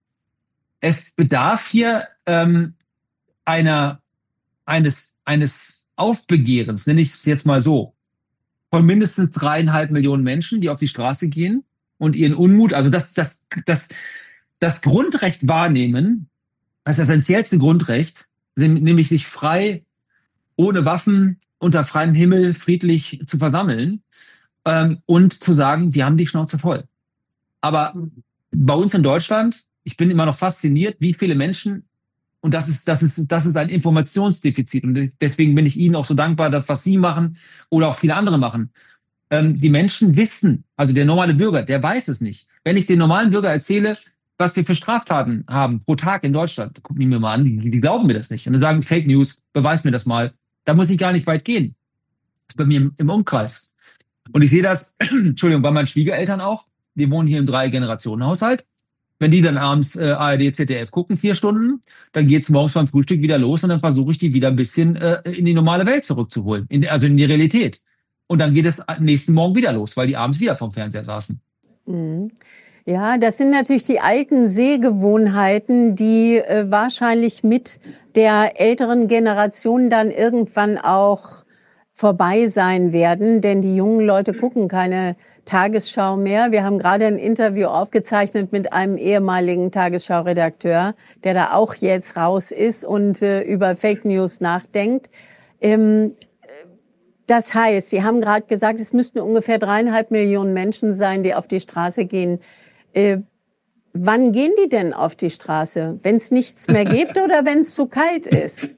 es bedarf hier ähm, einer, eines, eines Aufbegehrens, nenne ich es jetzt mal so, von mindestens dreieinhalb Millionen Menschen, die auf die Straße gehen und ihren Unmut, also das, das, das, das Grundrecht wahrnehmen, das essentiellste Grundrecht, nämlich sich frei, ohne Waffen, unter freiem Himmel friedlich zu versammeln ähm, und zu sagen, wir haben die Schnauze voll. Aber bei uns in Deutschland, ich bin immer noch fasziniert, wie viele Menschen, und das ist, das ist, das ist ein Informationsdefizit. Und deswegen bin ich Ihnen auch so dankbar, dass was Sie machen oder auch viele andere machen. Ähm, die Menschen wissen, also der normale Bürger, der weiß es nicht. Wenn ich den normalen Bürger erzähle, was wir für Straftaten haben pro Tag in Deutschland, gucken die mir mal an, die, die glauben mir das nicht. Und dann sagen, Fake News, beweis mir das mal. Da muss ich gar nicht weit gehen. Das ist bei mir im, im Umkreis. Und ich sehe das, Entschuldigung, bei meinen Schwiegereltern auch. Die wohnen hier im Drei-Generationen-Haushalt. Wenn die dann abends äh, A R D, Z D F gucken, vier Stunden, dann geht's morgens beim Frühstück wieder los und dann versuche ich die wieder ein bisschen äh, in die normale Welt zurückzuholen, in, also in die Realität. Und dann geht es nächsten Morgen wieder los, weil die abends wieder vorm Fernseher saßen. Mhm. Ja, das sind natürlich die alten Sehgewohnheiten, die äh, wahrscheinlich mit der älteren Generation dann irgendwann auch vorbei sein werden, denn die jungen Leute gucken keine Tagesschau mehr. Wir haben gerade ein Interview aufgezeichnet mit einem ehemaligen Tagesschau-Redakteur, der da auch jetzt raus ist und äh, über Fake News nachdenkt. Ähm, das heißt, Sie haben gerade gesagt, es müssten ungefähr dreieinhalb Millionen Menschen sein, die auf die Straße gehen. Äh, wann gehen die denn auf die Straße? Wenn es nichts mehr gibt oder wenn es zu kalt ist?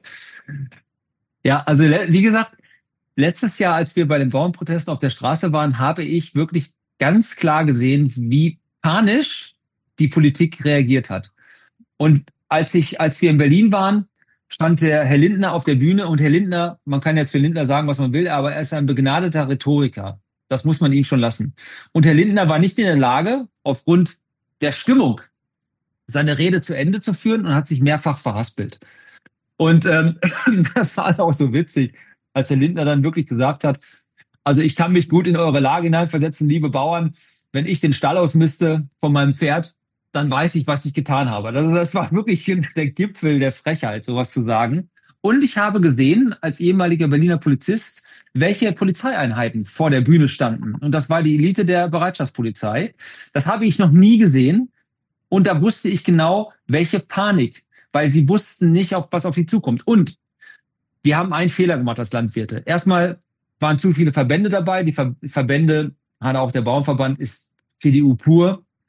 Ja, also wie gesagt, letztes Jahr, als wir bei den Bauernprotesten auf der Straße waren, habe ich wirklich ganz klar gesehen, wie panisch die Politik reagiert hat. Und als ich, als wir in Berlin waren, stand der Herr Lindner auf der Bühne und Herr Lindner, man kann jetzt für Lindner sagen, was man will, aber er ist ein begnadeter Rhetoriker. Das muss man ihm schon lassen. Und Herr Lindner war nicht in der Lage, aufgrund der Stimmung seine Rede zu Ende zu führen und hat sich mehrfach verhaspelt. Und ähm, das war auch so witzig, als Herr Lindner dann wirklich gesagt hat, also ich kann mich gut in eure Lage hineinversetzen, liebe Bauern. Wenn ich den Stall ausmiste von meinem Pferd, dann weiß ich, was ich getan habe. Das, das war wirklich der Gipfel der Frechheit, sowas zu sagen. Und ich habe gesehen, als ehemaliger Berliner Polizist, welche Polizeieinheiten vor der Bühne standen. Und das war die Elite der Bereitschaftspolizei. Das habe ich noch nie gesehen. Und da wusste ich genau, welche Panik, weil sie wussten nicht, auf was auf sie zukommt. Und wir haben einen Fehler gemacht als Landwirte. Erstmal waren zu viele Verbände dabei. Die Ver- Verbände, gerade auch der Bauernverband, ist C D U pur.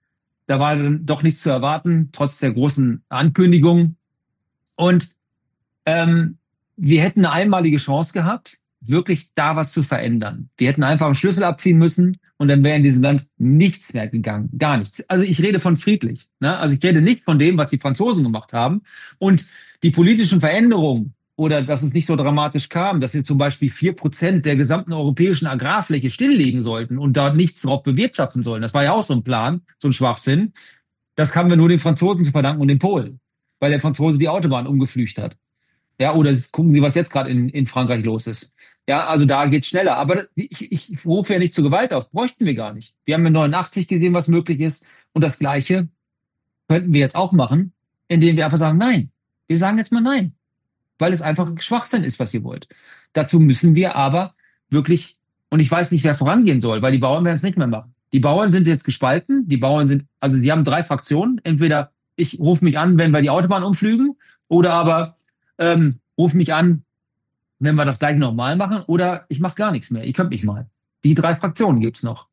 Da war dann doch nichts zu erwarten, trotz der großen Ankündigung. Und ähm, wir hätten eine einmalige Chance gehabt, wirklich da was zu verändern. Wir hätten einfach einen Schlüssel abziehen müssen und dann wäre in diesem Land nichts mehr gegangen. Gar nichts. Also ich rede von friedlich. Ne? Also ich rede nicht von dem, was die Franzosen gemacht haben. Und die politischen Veränderungen oder dass es nicht so dramatisch kam, dass wir zum Beispiel vier Prozent der gesamten europäischen Agrarfläche stilllegen sollten und da nichts drauf bewirtschaften sollen. Das war ja auch so ein Plan, so ein Schwachsinn. Das haben wir nur den Franzosen zu verdanken und den Polen, weil der Franzose die Autobahn umgepflügt hat. Ja, oder gucken Sie, was jetzt gerade in, in Frankreich los ist. Ja, also da geht's schneller. Aber ich, ich rufe ja nicht zur Gewalt auf. Bräuchten wir gar nicht. Wir haben in neunundachtzig gesehen, was möglich ist. Und das Gleiche könnten wir jetzt auch machen, indem wir einfach sagen, nein. Wir sagen jetzt mal nein. Weil es einfach Schwachsinn ist, was ihr wollt. Dazu müssen wir aber wirklich, und ich weiß nicht, wer vorangehen soll, weil die Bauern werden es nicht mehr machen. Die Bauern sind jetzt gespalten. Die Bauern sind, also sie haben drei Fraktionen. Entweder ich rufe mich an, wenn wir die Autobahn umflügen, oder aber ähm, ruf mich an, wenn wir das gleich nochmal machen, oder ich mache gar nichts mehr. Ich könnte mich mal. Die drei Fraktionen gibt's noch.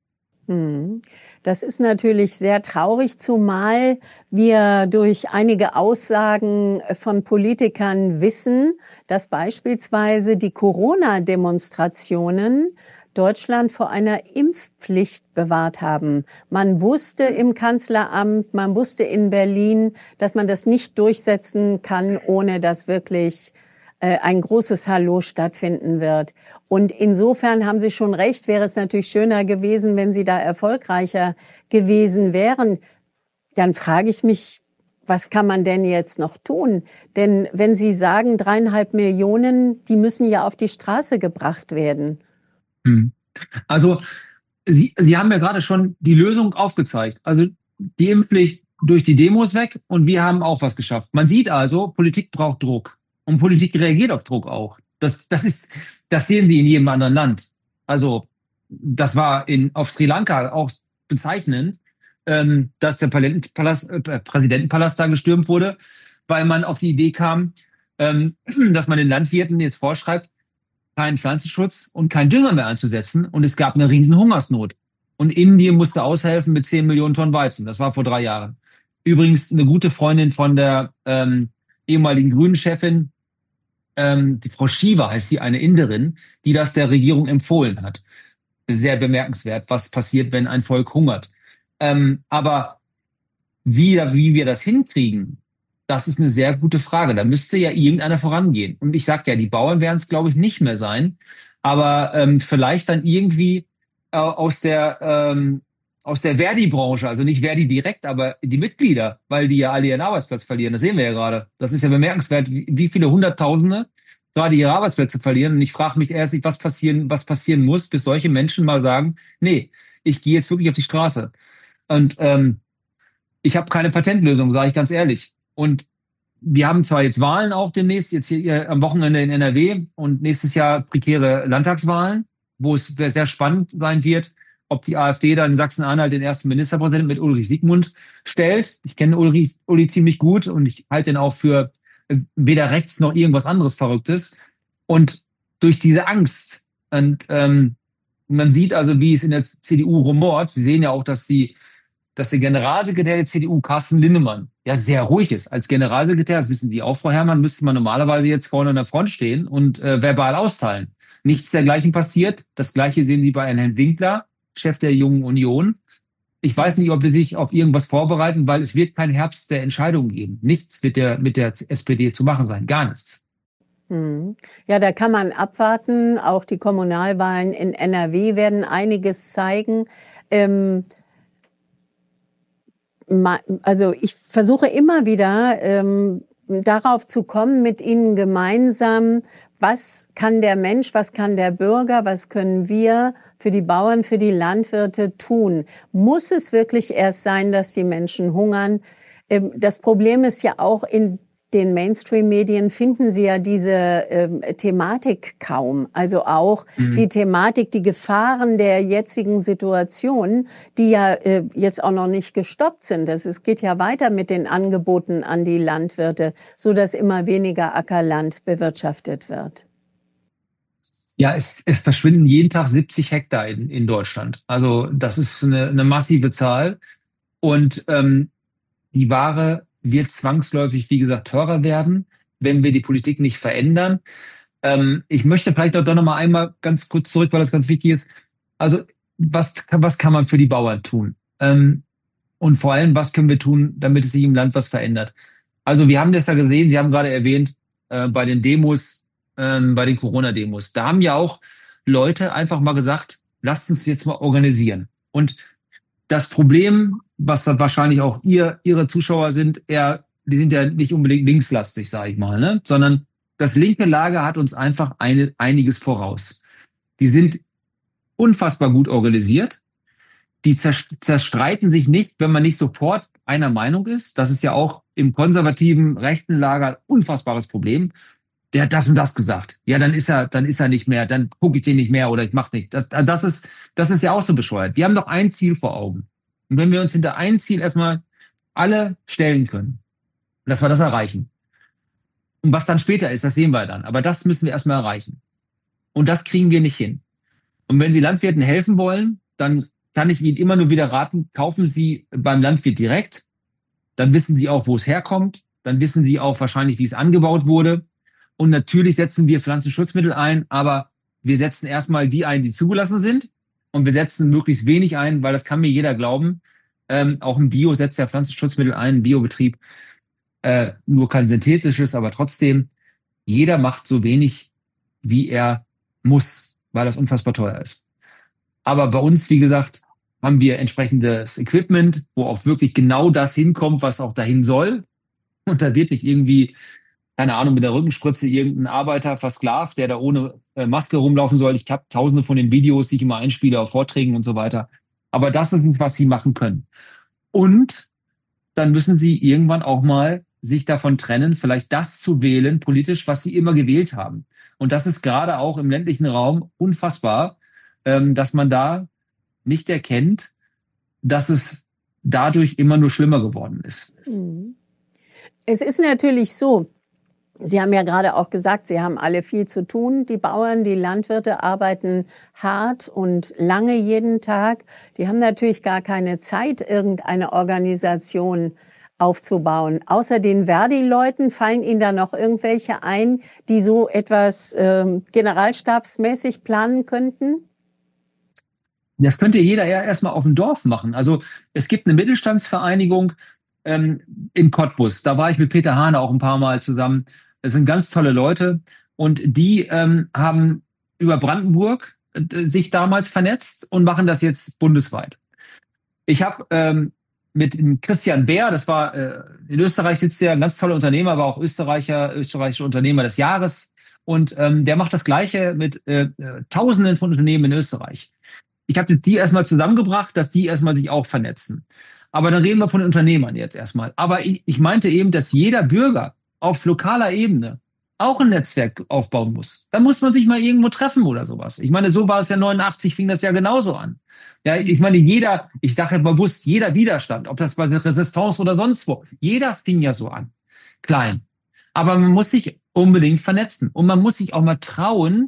Das ist natürlich sehr traurig, zumal wir durch einige Aussagen von Politikern wissen, dass beispielsweise die Corona-Demonstrationen Deutschland vor einer Impfpflicht bewahrt haben. Man wusste im Kanzleramt, man wusste in Berlin, dass man das nicht durchsetzen kann, ohne dass wirklich äh, ein großes Hallo stattfinden wird. Und insofern haben Sie schon recht, wäre es natürlich schöner gewesen, wenn Sie da erfolgreicher gewesen wären. Dann frage ich mich, was kann man denn jetzt noch tun? Denn wenn Sie sagen, dreieinhalb Millionen, die müssen ja auf die Straße gebracht werden. Also Sie, Sie haben ja gerade schon die Lösung aufgezeigt. Also die Impfpflicht durch die Demos weg und wir haben auch was geschafft. Man sieht also, Politik braucht Druck und Politik reagiert auf Druck auch. Das, das ist, das sehen Sie in jedem anderen Land. Also das war in auf Sri Lanka auch bezeichnend, ähm, dass der Präsidentenpalast, äh, Präsidentenpalast da gestürmt wurde, weil man auf die Idee kam, ähm, dass man den Landwirten jetzt vorschreibt, keinen Pflanzenschutz und kein Dünger mehr einzusetzen. Und es gab eine riesen Hungersnot. Und Indien musste aushelfen mit zehn Millionen Tonnen Weizen. Das war vor drei Jahren. Übrigens eine gute Freundin von der ähm, ehemaligen Grünen-Chefin, ähm, die Frau Shiva heißt sie, eine Inderin, die das der Regierung empfohlen hat. Sehr bemerkenswert, was passiert, wenn ein Volk hungert. Ähm, aber wie, wie wir das hinkriegen, das ist eine sehr gute Frage. Da müsste ja irgendeiner vorangehen. Und ich sage ja, die Bauern werden es, glaube ich, nicht mehr sein. Aber ähm, vielleicht dann irgendwie äh, aus der ähm, aus der Verdi-Branche, also nicht Verdi direkt, aber die Mitglieder, weil die ja alle ihren Arbeitsplatz verlieren. Das sehen wir ja gerade. Das ist ja bemerkenswert, wie, wie viele Hunderttausende gerade ihre Arbeitsplätze verlieren. Und ich frage mich erst, was passieren, was passieren muss, bis solche Menschen mal sagen, nee, ich gehe jetzt wirklich auf die Straße. Und ähm, ich habe keine Patentlösung, sage ich ganz ehrlich. Und wir haben zwar jetzt Wahlen auch demnächst, jetzt hier am Wochenende in N R W und nächstes Jahr prekäre Landtagswahlen, wo es sehr spannend sein wird, ob die AfD dann in Sachsen-Anhalt den ersten Ministerpräsidenten mit Ulrich Siegmund stellt. Ich kenne Uli, Uli ziemlich gut und ich halte ihn auch für weder rechts noch irgendwas anderes Verrücktes. Und durch diese Angst und ähm, man sieht also, wie es in der C D U rumort. Sie sehen ja auch, dass die dass der Generalsekretär der C D U, Carsten Linnemann, ja sehr ruhig ist. Als Generalsekretär, das wissen Sie auch, Frau Herrmann, müsste man normalerweise jetzt vorne an der Front stehen und äh, verbal austeilen. Nichts dergleichen passiert. Das Gleiche sehen Sie bei Herrn Winkler, Chef der Jungen Union. Ich weiß nicht, ob wir sich auf irgendwas vorbereiten, weil es wird kein Herbst der Entscheidungen geben. Nichts wird der, mit der S P D zu machen sein. Gar nichts. Ja, da kann man abwarten. Auch die Kommunalwahlen in N R W werden einiges zeigen. Ähm, Also ich versuche immer wieder ähm, darauf zu kommen, mit Ihnen gemeinsam, was kann der Mensch, was kann der Bürger, was können wir für die Bauern, für die Landwirte tun? Muss es wirklich erst sein, dass die Menschen hungern? Ähm, das Problem ist ja auch, in den Mainstream-Medien finden Sie ja diese ähm, Thematik kaum. Also auch mhm. die Thematik, die Gefahren der jetzigen Situation, die ja äh, jetzt auch noch nicht gestoppt sind. Das, es geht ja weiter mit den Angeboten an die Landwirte, so dass immer weniger Ackerland bewirtschaftet wird. Ja, es, es verschwinden jeden Tag siebzig Hektar in, in Deutschland. Also das ist eine, eine massive Zahl. Und ähm, die Ware wird zwangsläufig, wie gesagt, teurer werden, wenn wir die Politik nicht verändern. Ähm, ich möchte vielleicht auch doch noch mal einmal ganz kurz zurück, weil das ganz wichtig ist. Also was, was kann man für die Bauern tun? Ähm, und vor allem, was können wir tun, damit es sich im Land was verändert? Also wir haben das ja gesehen, wir haben gerade erwähnt, äh, bei den Demos, ähm, bei den Corona-Demos. Da haben ja auch Leute einfach mal gesagt, lasst uns jetzt mal organisieren. Und das Problem, was dann wahrscheinlich auch ihr, ihre Zuschauer sind, eher, die sind ja nicht unbedingt linkslastig, sage ich mal, ne? Sondern das linke Lager hat uns einfach eine, einiges voraus. Die sind unfassbar gut organisiert. Die zerstreiten sich nicht, wenn man nicht sofort einer Meinung ist. Das ist ja auch im konservativen rechten Lager ein unfassbares Problem. Der hat das und das gesagt. Ja, dann ist er, dann ist er nicht mehr, dann gucke ich den nicht mehr oder ich mache nicht. Das, das ist, das ist ja auch so bescheuert. Wir haben doch ein Ziel vor Augen. Und wenn wir uns hinter ein Ziel erstmal alle stellen können, dass wir das erreichen. Und was dann später ist, das sehen wir dann. Aber das müssen wir erstmal erreichen. Und das kriegen wir nicht hin. Und wenn Sie Landwirten helfen wollen, dann kann ich Ihnen immer nur wieder raten, kaufen Sie beim Landwirt direkt. Dann wissen Sie auch, wo es herkommt. Dann wissen Sie auch wahrscheinlich, wie es angebaut wurde. Und natürlich setzen wir Pflanzenschutzmittel ein, aber wir setzen erstmal die ein, die zugelassen sind. Und wir setzen möglichst wenig ein, weil das kann mir jeder glauben. Ähm, auch ein Bio setzt ja Pflanzenschutzmittel ein, ein Biobetrieb. Äh, nur kein synthetisches, aber trotzdem, jeder macht so wenig, wie er muss, weil das unfassbar teuer ist. Aber bei uns, wie gesagt, haben wir entsprechendes Equipment, wo auch wirklich genau das hinkommt, was auch dahin soll. Und da wird nicht irgendwie, keine Ahnung, mit der Rückenspritze irgendein Arbeiter versklavt, der da ohne äh, Maske rumlaufen soll. Ich habe tausende von den Videos, die ich immer einspiele auf Vorträgen und so weiter. Aber das ist es, was sie machen können. Und dann müssen sie irgendwann auch mal sich davon trennen, vielleicht das zu wählen, politisch, was sie immer gewählt haben. Und das ist gerade auch im ländlichen Raum unfassbar, ähm, dass man da nicht erkennt, dass es dadurch immer nur schlimmer geworden ist. Es ist natürlich so, Sie haben ja gerade auch gesagt, Sie haben alle viel zu tun. Die Bauern, die Landwirte arbeiten hart und lange jeden Tag. Die haben natürlich gar keine Zeit, irgendeine Organisation aufzubauen. Außer den Verdi-Leuten fallen Ihnen da noch irgendwelche ein, die so etwas äh, generalstabsmäßig planen könnten? Das könnte jeder ja erstmal auf dem Dorf machen. Also es gibt eine Mittelstandsvereinigung ähm, in Cottbus. Da war ich mit Peter Hahne auch ein paar Mal zusammen. Das sind ganz tolle Leute. Und die ähm, haben über Brandenburg äh, sich damals vernetzt und machen das jetzt bundesweit. Ich habe ähm, mit Christian Beer, das war äh, in Österreich sitzt der, ein ganz toller Unternehmer, war auch Österreicher, österreichischer Unternehmer des Jahres. Und ähm, der macht das Gleiche mit äh, äh, Tausenden von Unternehmen in Österreich. Ich habe die erstmal zusammengebracht, dass die erstmal sich auch vernetzen. Aber dann reden wir von den Unternehmern jetzt erstmal. Aber ich, ich meinte eben, dass jeder Bürger auf lokaler Ebene auch ein Netzwerk aufbauen muss. Da muss man sich mal irgendwo treffen oder sowas. Ich meine, so war es ja neunundachtzig, fing das ja genauso an. Ja, ich meine, jeder, ich sage ja bewusst, jeder Widerstand, ob das bei der Resistance oder sonst wo, jeder fing ja so an. Klein. Aber man muss sich unbedingt vernetzen. Und man muss sich auch mal trauen,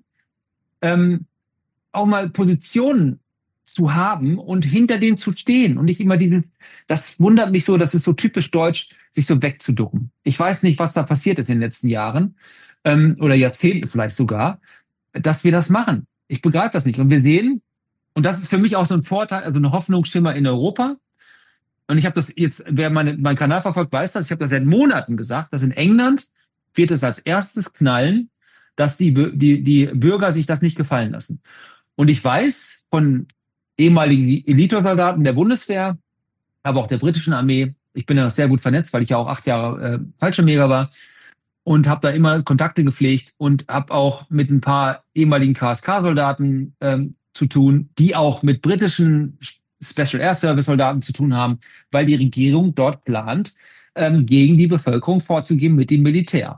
ähm, auch mal Positionen zu haben und hinter denen zu stehen und nicht immer diesen, das wundert mich so, das ist so typisch deutsch, sich so wegzuducken. Ich weiß nicht, was da passiert ist in den letzten Jahren ähm, oder Jahrzehnten vielleicht sogar, dass wir das machen. Ich begreife das nicht. Und wir sehen, und das ist für mich auch so ein Vorteil, also eine Hoffnungsschimmer in Europa. Und ich habe das jetzt, wer meine, meinen Kanal verfolgt, weiß das, ich habe das seit Monaten gesagt, dass in England wird es als erstes knallen, dass die, die, die Bürger sich das nicht gefallen lassen. Und ich weiß von ehemaligen Elitesoldaten der Bundeswehr, aber auch der britischen Armee, ich bin ja noch sehr gut vernetzt, weil ich ja auch acht Jahre äh, Fallschirmjäger war und habe da immer Kontakte gepflegt und habe auch mit ein paar ehemaligen K S K-Soldaten ähm, zu tun, die auch mit britischen Special Air Service Soldaten zu tun haben, weil die Regierung dort plant, ähm, gegen die Bevölkerung vorzugehen mit dem Militär.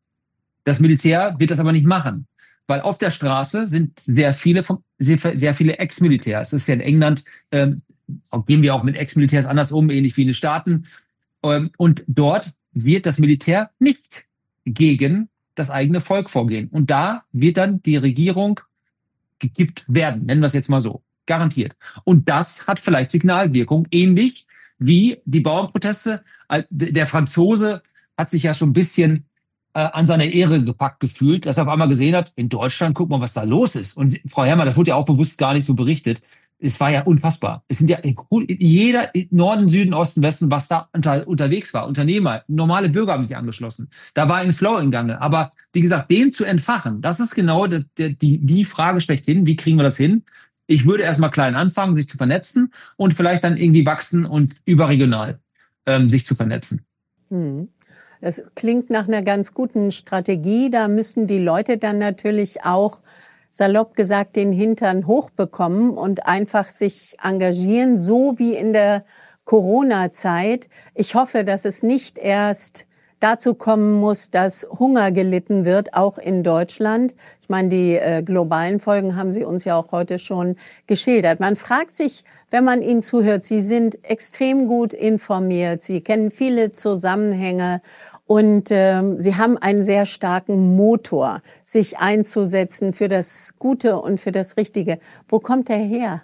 Das Militär wird das aber nicht machen. Weil auf der Straße sind sehr viele vom, sehr, sehr viele Ex-Militärs. Es ist ja in England, ähm, gehen wir auch mit Ex-Militärs anders um, ähnlich wie in den Staaten. Ähm, und dort wird das Militär nicht gegen das eigene Volk vorgehen. Und da wird dann die Regierung gekippt werden, nennen wir es jetzt mal so. Garantiert. Und das hat vielleicht Signalwirkung, ähnlich wie die Bauernproteste. Der Franzose hat sich ja schon ein bisschen äh, an seine Ehre gepackt gefühlt, dass er auf einmal gesehen hat, in Deutschland, guck mal, was da los ist. Und Frau Herrmann, das wurde ja auch bewusst gar nicht so berichtet. Es war ja unfassbar. Es sind ja jeder Norden, Süden, Osten, Westen, was da unter, unterwegs war. Unternehmer, normale Bürger haben sich angeschlossen. Da war ein Flow im Gange. Aber wie gesagt, den zu entfachen, das ist genau die, die, die Frage schlechthin. Wie kriegen wir das hin? Ich würde erstmal klein anfangen, sich zu vernetzen und vielleicht dann irgendwie wachsen und überregional ähm, sich zu vernetzen. Hm. Das klingt nach einer ganz guten Strategie. Da müssen die Leute dann natürlich auch, salopp gesagt, den Hintern hochbekommen und einfach sich engagieren, so wie in der Corona-Zeit. Ich hoffe, dass es nicht erst dazu kommen muss, dass Hunger gelitten wird, auch in Deutschland. Ich meine, die äh, globalen Folgen haben Sie uns ja auch heute schon geschildert. Man fragt sich, wenn man Ihnen zuhört, Sie sind extrem gut informiert, Sie kennen viele Zusammenhänge und ähm, Sie haben einen sehr starken Motor, sich einzusetzen für das Gute und für das Richtige. Wo kommt der her?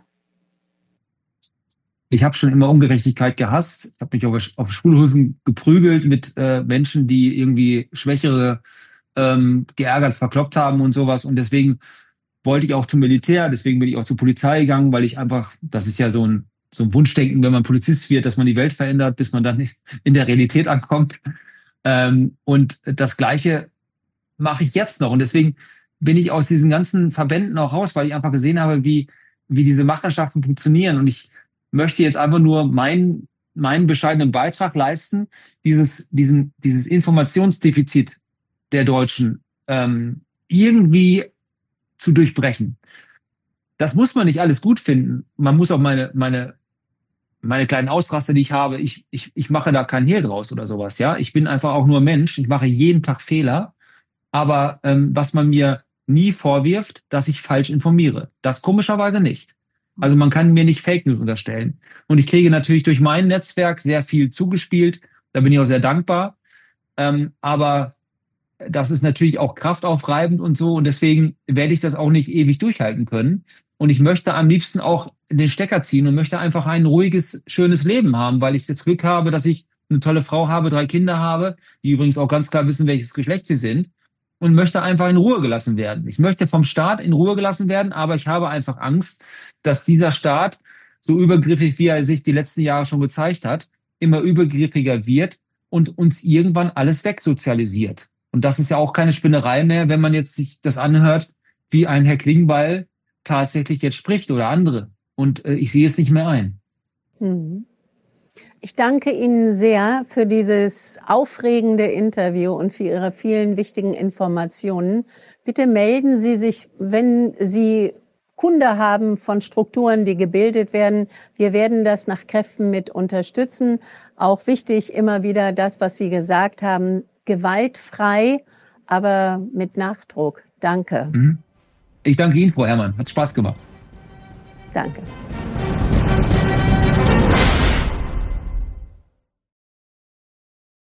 Ich habe schon immer Ungerechtigkeit gehasst. Ich habe mich auf, auf Schulhöfen geprügelt mit äh, Menschen, die irgendwie Schwächere ähm, geärgert, verkloppt haben und sowas. Und deswegen wollte ich auch zum Militär, deswegen bin ich auch zur Polizei gegangen, weil ich einfach, das ist ja so ein, so ein Wunschdenken, wenn man Polizist wird, dass man die Welt verändert, bis man dann in der Realität ankommt. Ähm, und das Gleiche mache ich jetzt noch. Und deswegen bin ich aus diesen ganzen Verbänden auch raus, weil ich einfach gesehen habe, wie, wie diese Machenschaften funktionieren. Und ich möchte jetzt einfach nur meinen, meinen bescheidenen Beitrag leisten, dieses, diesen, dieses Informationsdefizit der Deutschen ähm, irgendwie zu durchbrechen. Das muss man nicht alles gut finden. Man muss auch meine, meine, meine kleinen Ausraster, die ich habe, ich, ich, ich mache da keinen Hehl draus oder sowas, ja. Ich bin einfach auch nur Mensch. Ich mache jeden Tag Fehler. Aber ähm, was man mir nie vorwirft, dass ich falsch informiere. Das komischerweise nicht. Also man kann mir nicht Fake News unterstellen. Und ich kriege natürlich durch mein Netzwerk sehr viel zugespielt. Da bin ich auch sehr dankbar. Ähm, aber das ist natürlich auch kraftaufreibend und so. Und deswegen werde ich das auch nicht ewig durchhalten können. Und ich möchte am liebsten auch den Stecker ziehen und möchte einfach ein ruhiges, schönes Leben haben, weil ich das Glück habe, dass ich eine tolle Frau habe, drei Kinder habe, die übrigens auch ganz klar wissen, welches Geschlecht sie sind. Und möchte einfach in Ruhe gelassen werden. Ich möchte vom Staat in Ruhe gelassen werden, aber ich habe einfach Angst, dass dieser Staat, so übergriffig wie er sich die letzten Jahre schon gezeigt hat, immer übergriffiger wird und uns irgendwann alles wegsozialisiert. Und das ist ja auch keine Spinnerei mehr, wenn man jetzt sich das anhört, wie ein Herr Klingbeil tatsächlich jetzt spricht oder andere. Und äh, ich sehe es nicht mehr ein. Mhm. Ich danke Ihnen sehr für dieses aufregende Interview und für Ihre vielen wichtigen Informationen. Bitte melden Sie sich, wenn Sie Kunde haben von Strukturen, die gebildet werden. Wir werden das nach Kräften mit unterstützen. Auch wichtig immer wieder das, was Sie gesagt haben, gewaltfrei, aber mit Nachdruck. Danke. Ich danke Ihnen, Frau Herrmann. Hat Spaß gemacht. Danke.